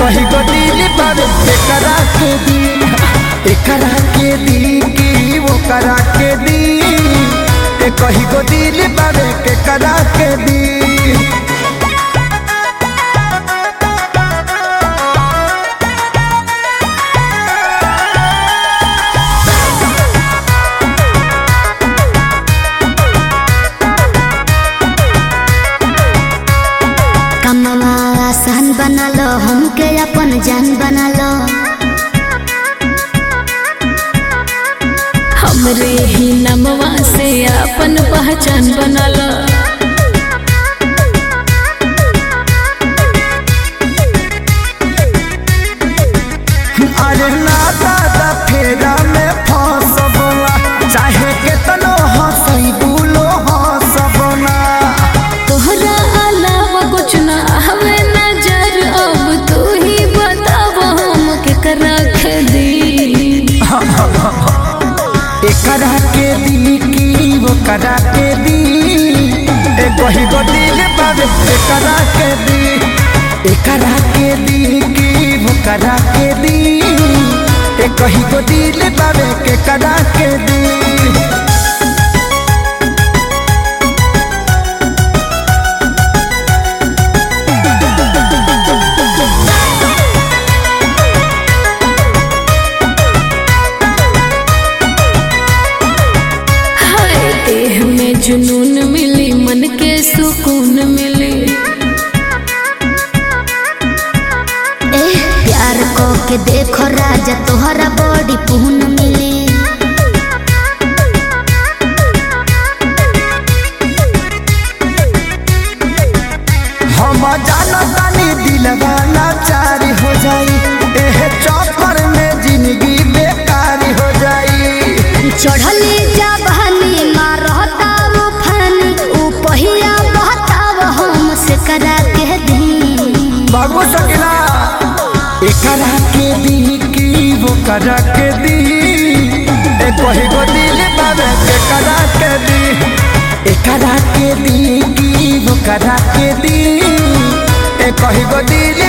कही गो दिल बाबे एकरा के दी, एकरा के दी की वो करा के दी, कही गो दिल बाबे एकरा के दी। आसान बना लो हमके अपन जान बना लो, हमरे ही नमवा से अपन पहचान बना लो। अरे ना दादा फेरा में फंसबला, चाहे केतनो हंसई बुलो हंसबला। तोहरा अलावा कुछ ना हमें नजर, अब तू ही बताव हम केकरा के दी। एकरा के दी की वो करा के दी, कही गो दिल बाबे एकरा के दी, एकरा के दी की वो करा के दी, कही गो दिल बाबे एकरा के दी। जुनून मिली मन के सुकून मिली, प्यार को के देखो राजा तोहरा बड़ी पून मिली। हम जाना तानी दिलवा लाचारी हो जाई, चौपर में जिंदगी बेकार हो जाई। चढ़ली जवानी मारता वो फनी, ऊ पहिया बहताव हम से करा के दी। बाबू सकिला एकरा के दी की वो करा के दी, कही गो दिल बाबे एकरा के दी, एकरा के दी की वो करा के दी, कही गो दिल